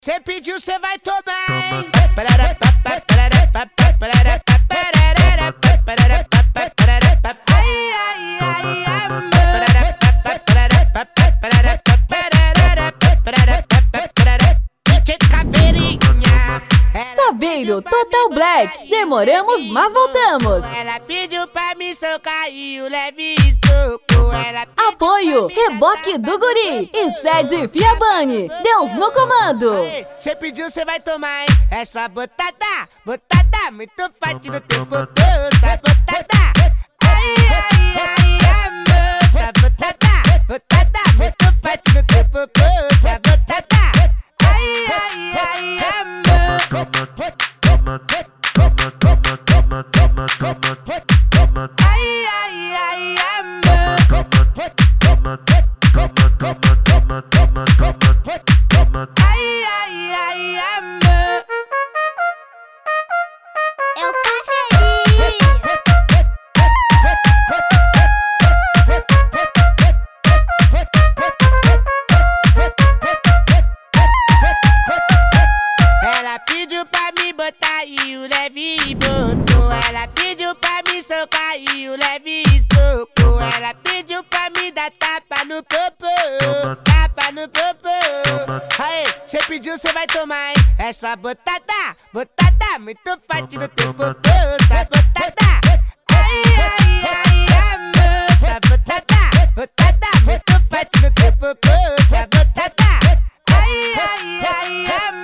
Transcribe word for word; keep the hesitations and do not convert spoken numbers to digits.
Cê pediu, cê vai tomar, hein? Ai, ai, ai, amor. Saveiro Total Black. Demoramos, mas voltamos. Ela pediu pra me socar e o leve estoco. Ela Apoio Reboque do Guri e Sede Fiabani. Deus no comando. Cê pediu, cê vai tomar, hein? Essa botada, botada, muito forte no teu popô. Essa botada, ai, ai, ai, amor. Essa botada, botada, muito forte no teu popô. Essa botada, ai, ai, ai, amor. Ai, ai, ai, amor. Ai, ai, ai, amor. É o cafezinho. Ela pediu pra me botar e o leve botou. Ela pediu pra me socar e o leve estocou. Ela pediu pra me dar tapa no popô, tapa no popô. Aê, cê pediu, cê vai tomar, hein? Essa botada, botada, muito forte no teu popô. Essa botada, ai, ai, ai, amor. Essa botada, botada, muito forte no teu popô. Essa botada, ai, ai, ai, amor.